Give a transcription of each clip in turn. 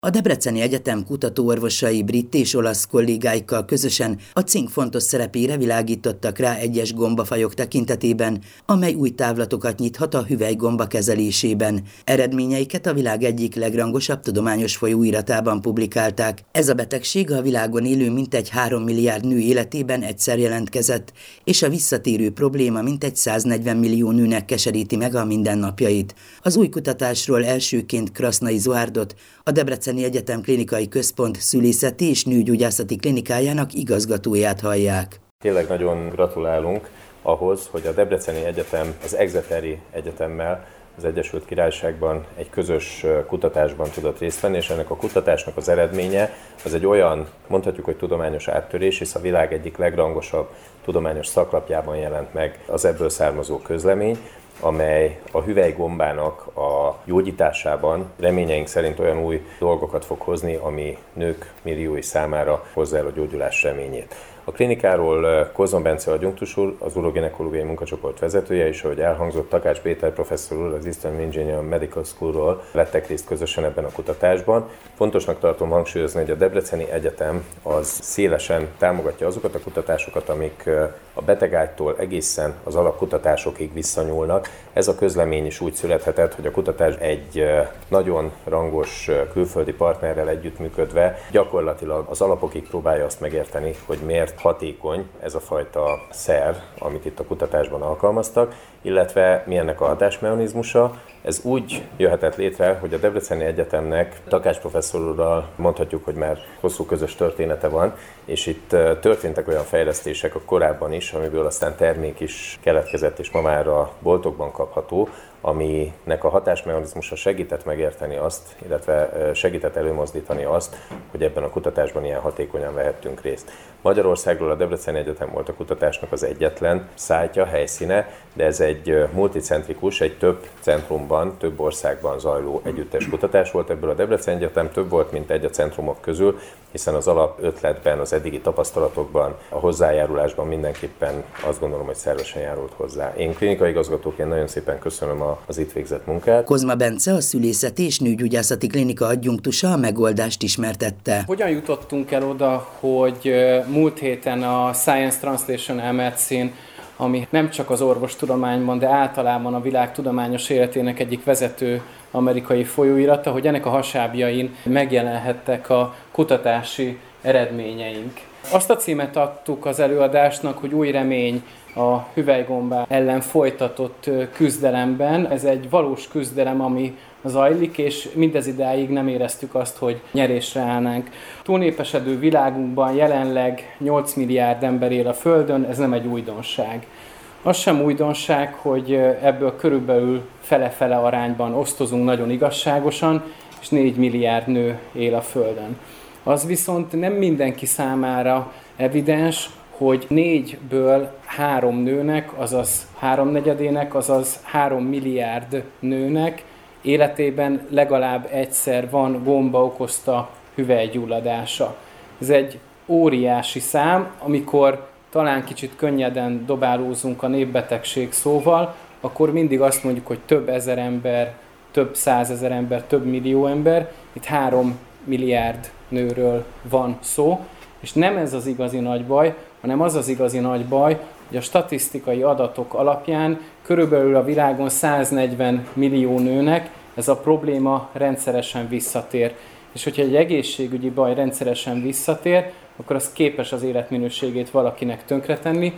A Debreceni Egyetem kutatóorvosai brit és olasz kollégáikkal közösen a cink fontos szerepére világítottak rá egyes gombafajok tekintetében, amely új távlatokat nyithat a hüvelygomba kezelésében. Eredményeiket a világ egyik legrangosabb tudományos folyóiratában publikálták. Ez a betegség a világon élő mintegy 3 milliárd nő életében egyszer jelentkezett, és a visszatérő probléma mintegy 140 millió nőnek keseríti meg a mindennapjait. Az új kutatásról elsőként Krasznai Zoárdot, a Debreceni Egyetem Klinikai Központ szülészeti és nőgyógyászati klinikájának igazgatóját hallják. Tényleg nagyon gratulálunk ahhoz, hogy a Debreceni Egyetem az Exeteri Egyetemmel az Egyesült Királyságban egy közös kutatásban tudott részt venni, és ennek a kutatásnak az eredménye az egy olyan, mondhatjuk, hogy tudományos áttörés, hisz a világ egyik legrangosabb tudományos szaklapjában jelent meg az ebből származó közlemény, amely a hüvelygombának a gyógyításában reményeink szerint olyan új dolgokat fog hozni, ami nők milliói számára hozza el a gyógyulás reményét. A klinikáról Kozon Bence adjunktus úr, az uroginekológiai munkacsoport vezetője, és ahogy elhangzott, Takács Péter professzor úr az Eastern Virginia Medical Schoolról vettek részt közösen ebben a kutatásban. Fontosnak tartom hangsúlyozni, hogy a Debreceni Egyetem az szélesen támogatja azokat a kutatásokat, amik a betegágytól egészen az alapkutatásokig visszanyúlnak. Ez a közlemény is úgy születhetett, hogy a kutatás egy nagyon rangos külföldi partnerrel együttműködve gyakorlatilag az alapokig próbálja azt megérteni, hogy miért hatékony ez a fajta szer, amit itt a kutatásban alkalmaztak, illetve mi ennek a hatásmechanizmusa. Ez úgy jöhetett létre, hogy a Debreceni Egyetemnek Takács professzor úrral mondhatjuk, hogy már hosszú közös története van, és itt történtek olyan fejlesztések a korábban is, amiből aztán termék is keletkezett, és ma már a boltokban kapható, aminek a hatásmechanizmusa segített megérteni azt, illetve segített előmozdítani azt, hogy ebben a kutatásban ilyen hatékonyan vehettünk részt. Magyarországról a Debreceni Egyetem volt a kutatásnak az egyetlen szájtja, helyszíne, de ez egy multicentrikus, egy több centrumban, több országban zajló együttes kutatás volt. Ebből a Debreceni Egyetem több volt, mint egy a centrumok közül, hiszen az alapötletben, az eddigi tapasztalatokban, a hozzájárulásban mindenképpen azt gondolom, hogy szervesen járult hozzá. Én klinikai igazgatóként nagyon szépen köszönöm az itt végzett munkát. Kozma Bence, a szülészeti és nőgyógyászati klinika adjunktusa a megoldást ismertette. Hogyan jutottunk el oda, hogy múlt héten a Science Translational Medicine, ami nem csak az orvostudományban, de általában a világ tudományos életének egyik vezető amerikai folyóirata, hogy ennek a hasábjain megjelenhettek a kutatási eredményeink. Azt a címet adtuk az előadásnak, hogy új remény a hüvelygombá ellen folytatott küzdelemben. Ez egy valós küzdelem, ami zajlik, és mindezidáig nem éreztük azt, hogy nyerésre állnánk. Túlnépesedő világunkban jelenleg 8 milliárd ember él a Földön, ez nem egy újdonság. Az sem újdonság, hogy ebből körülbelül fele-fele arányban osztozunk nagyon igazságosan, és 4 milliárd nő él a Földön. Az viszont nem mindenki számára evidens, hogy 4-ből 3 nőnek, azaz 3/4-ének, azaz 3 milliárd nőnek életében legalább egyszer van gomba okozta hüvelygyulladása. Ez egy óriási szám, amikor talán kicsit könnyeden dobálózunk a népbetegség szóval, akkor mindig azt mondjuk, hogy több ezer ember, több százezer ember, több millió ember, itt 3 milliárd nőről van szó, és nem ez az igazi nagy baj, hanem az az igazi nagy baj, hogy a statisztikai adatok alapján körülbelül a világon 140 millió nőnek ez a probléma rendszeresen visszatér. És hogyha egy egészségügyi baj rendszeresen visszatér, akkor az képes az életminőségét valakinek tönkretenni.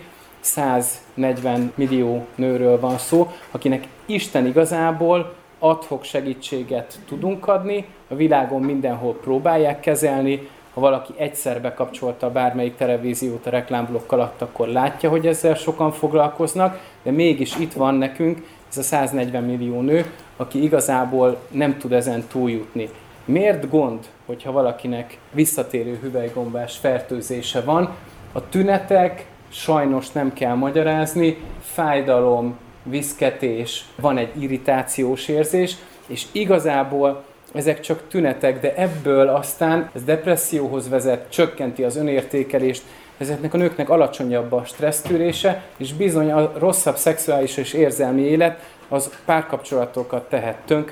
140 millió nőről van szó, akinek Isten igazából ad-hoc segítséget tudunk adni, a világon mindenhol próbálják kezelni, ha valaki egyszer bekapcsolta bármelyik televíziót a reklámblokk alatt, akkor látja, hogy ezzel sokan foglalkoznak, de mégis itt van nekünk ez a 140 millió nő, aki igazából nem tud ezen túljutni. Miért gond, hogyha valakinek visszatérő hüvelygombás fertőzése van? A tünetek sajnos nem kell magyarázni, fájdalom, viszketés, van egy irritációs érzés, és igazából ezek csak tünetek, de ebből aztán ez depresszióhoz vezet, csökkenti az önértékelést, ezeknek a nőknek alacsonyabb a stressztűrése, és bizony a rosszabb szexuális és érzelmi élet az párkapcsolatokat tehet tönkre,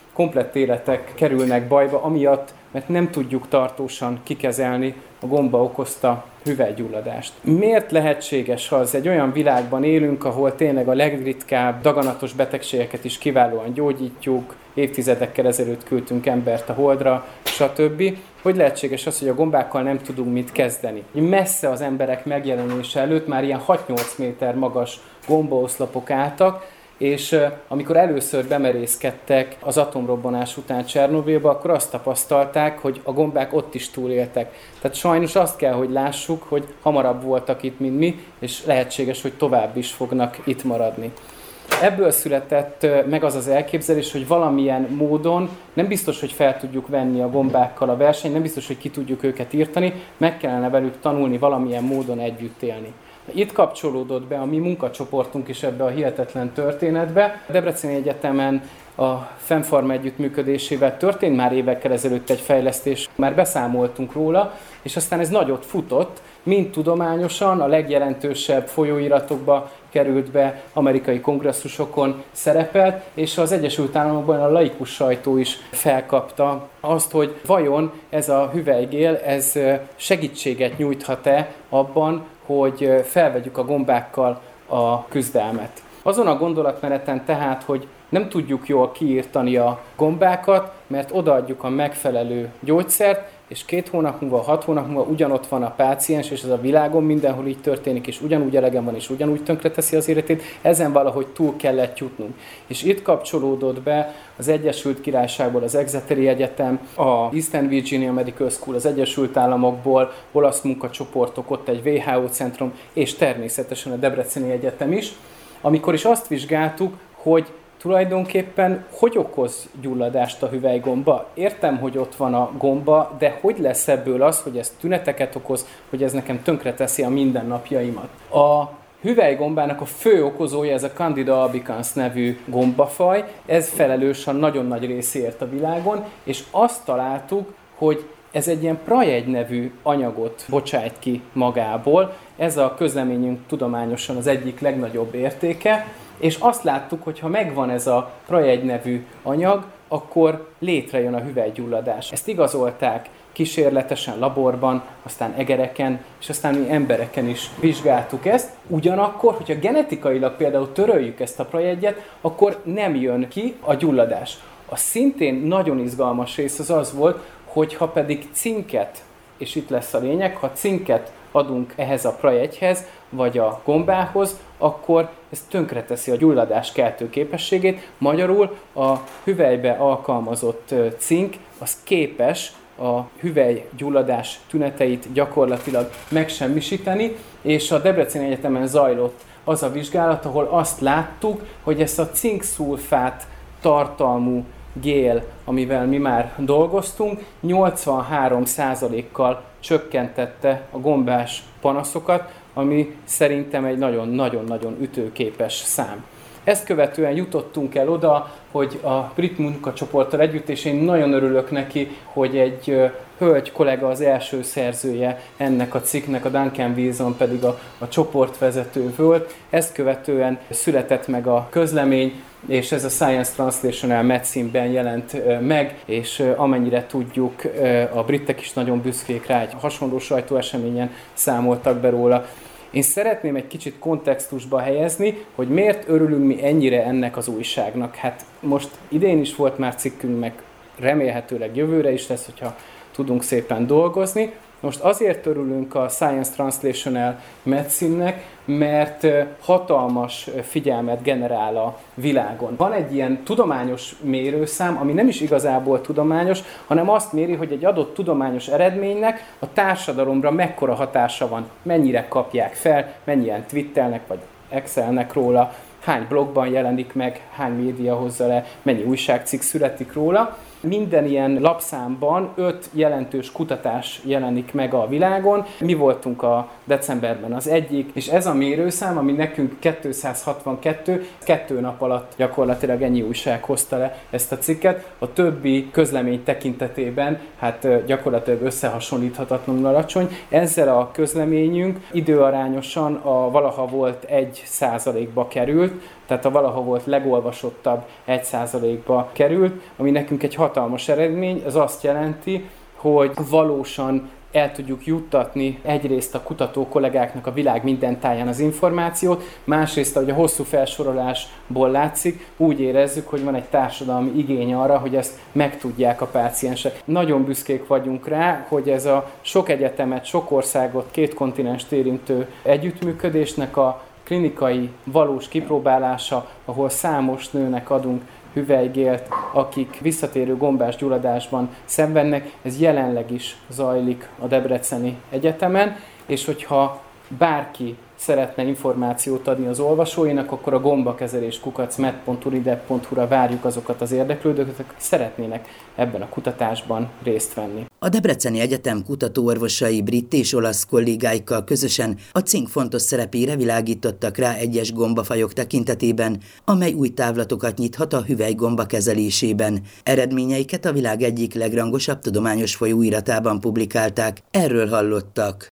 komplett életek kerülnek bajba, amiatt, mert nem tudjuk tartósan kikezelni a gomba okozta hüvelygyulladást. Miért lehetséges, ha az egy olyan világban élünk, ahol tényleg a legritkább daganatos betegségeket is kiválóan gyógyítjuk, évtizedekkel ezelőtt küldtünk embert a Holdra, stb. Hogy lehetséges az, hogy a gombákkal nem tudunk mit kezdeni? Messze az emberek megjelenése előtt már ilyen 6-8 méter magas gombaoszlopok álltak, és amikor először bemerészkedtek az atomrobbanás után Csernobilba, akkor azt tapasztalták, hogy a gombák ott is túléltek. Tehát sajnos azt kell, hogy lássuk, hogy hamarabb voltak itt, mint mi, és lehetséges, hogy tovább is fognak itt maradni. Ebből született meg az az elképzelés, hogy valamilyen módon nem biztos, hogy fel tudjuk venni a gombákkal a versenyt, nem biztos, hogy ki tudjuk őket írtani, meg kellene velük tanulni valamilyen módon együtt élni. Itt kapcsolódott be a mi munkacsoportunk is ebbe a hihetetlen történetbe. A Debreceni Egyetemen a FemPharma együttműködésével történt már évekkel ezelőtt egy fejlesztés, már beszámoltunk róla, és aztán ez nagyot futott, mind tudományosan, a legjelentősebb folyóiratokba került be, amerikai kongresszusokon szerepelt, és az Egyesült Államokban a laikus sajtó is felkapta azt, hogy vajon ez a hüvelygél, ez segítséget nyújthat-e abban, hogy felvegyük a gombákkal a küzdelmet. Azon a gondolatmeneten tehát, hogy nem tudjuk jól kiírtani a gombákat, mert odaadjuk a megfelelő gyógyszert, és 2 hónap múlva, 6 hónap múlva ugyanott van a páciens, és ez a világon mindenhol így történik, és ugyanúgy elegem van, és ugyanúgy tönkreteszi az életét, ezen valahogy túl kellett jutnunk. És itt kapcsolódott be az Egyesült Királyságból az Exeteri Egyetem, a Eastern Virginia Medical School, az Egyesült Államokból, olasz munkacsoportok, ott egy WHO centrum, és természetesen a Debreceni Egyetem is, amikor is azt vizsgáltuk, hogy tulajdonképpen hogy okoz gyulladást a hüvelygomba? Értem, hogy ott van a gomba, de hogy lesz ebből az, hogy ez tüneteket okoz, hogy ez nekem tönkreteszi a mindennapjaimat? A hüvelygombának a fő okozója ez a Candida albicans nevű gombafaj, ez felelős a nagyon nagy részéért a világon, és azt találtuk, hogy ez egy ilyen prajegy nevű anyagot bocsájt ki magából, ez a közleményünk tudományosan az egyik legnagyobb értéke, és azt láttuk, hogy ha megvan ez a prajegy nevű anyag, akkor létrejön a hüvelygyulladás. Ezt igazolták kísérletesen laborban, aztán egereken, és aztán mi embereken is vizsgáltuk ezt. Ugyanakkor, hogyha genetikailag például töröljük ezt a prajegyet, akkor nem jön ki a gyulladás. A szintén nagyon izgalmas rész az volt, hogy ha pedig cinket, és itt lesz a lényeg, ha cinket adunk ehhez a prajegyhez, vagy a gombához, akkor ez tönkreteszi a gyulladás keltő képességét. Magyarul a hüvelybe alkalmazott cink, az képes a hüvelygyulladás tüneteit gyakorlatilag megsemmisíteni, és a Debreceni Egyetemen zajlott az a vizsgálat, ahol azt láttuk, hogy ezt a cinkszulfát tartalmú gél, amivel mi már dolgoztunk, 83%-kal csökkentette a gombás panaszokat, ami szerintem egy nagyon-nagyon ütőképes szám. Ezt követően jutottunk el oda, hogy a brit munkacsoporttal együtt, és én nagyon örülök neki, hogy egy hölgy kollega az első szerzője ennek a cikknek, a Duncan Wilson pedig a csoportvezető volt. Ezt követően született meg a közlemény, és ez a Science Translational Medicine-ben jelent meg, és amennyire tudjuk, a britek is nagyon büszkék rá, egy hasonló sajtóeseményen számoltak be róla. Én szeretném egy kicsit kontextusba helyezni, hogy miért örülünk mi ennyire ennek az újságnak. Hát most idén is volt már cikkünk, meg remélhetőleg jövőre is lesz, hogyha tudunk szépen dolgozni. Most azért örülünk a Science Translational Medicine-nek, mert hatalmas figyelmet generál a világon. Van egy ilyen tudományos mérőszám, ami nem is igazából tudományos, hanem azt méri, hogy egy adott tudományos eredménynek a társadalomra mekkora hatása van, mennyire kapják fel, mennyien twittelnek vagy excelnek róla, hány blogban jelenik meg, hány média hozza le, mennyi újságcikk születik róla. Minden ilyen lapszámban 5 jelentős kutatás jelenik meg a világon. Mi voltunk a decemberben az egyik, és ez a mérőszám, ami nekünk 262, 2 nap alatt gyakorlatilag ennyi újság hozta le ezt a cikket. A többi közlemény tekintetében hát gyakorlatilag összehasonlíthatatlanul alacsony. Ezzel a közleményünk időarányosan a valaha volt 1%-ba került, tehát a valaha volt legolvasottabb 1%-ba került, ami nekünk egy hatalmas eredmény. Ez azt jelenti, hogy valósan el tudjuk juttatni egyrészt a kutató kollégáknak a világ minden táján az információt, másrészt, ahogy a hosszú felsorolásból látszik, úgy érezzük, hogy van egy társadalmi igény arra, hogy ezt megtudják a páciensek. Nagyon büszkék vagyunk rá, hogy ez a sok egyetemet, sok országot, 2 kontinenst érintő együttműködésnek a klinikai valós kipróbálása, ahol számos nőnek adunk hüvelygélt, akik visszatérő gombás gyulladásban szenvednek, ez jelenleg is zajlik a Debreceni Egyetemen, és hogyha bárki szeretne információt adni az olvasóinak, akkor a gombakezelés@med.unidep.hu-ra várjuk azokat az érdeklődőket, akik szeretnének ebben a kutatásban részt venni. A Debreceni Egyetem kutatóorvosai brit és olasz kollégáikkal közösen a cink fontos szerepére világítottak rá egyes gombafajok tekintetében, amely új távlatokat nyithat a hüvelygomba kezelésében. Eredményeiket a világ egyik legrangosabb tudományos folyóiratában publikálták. Erről hallottak.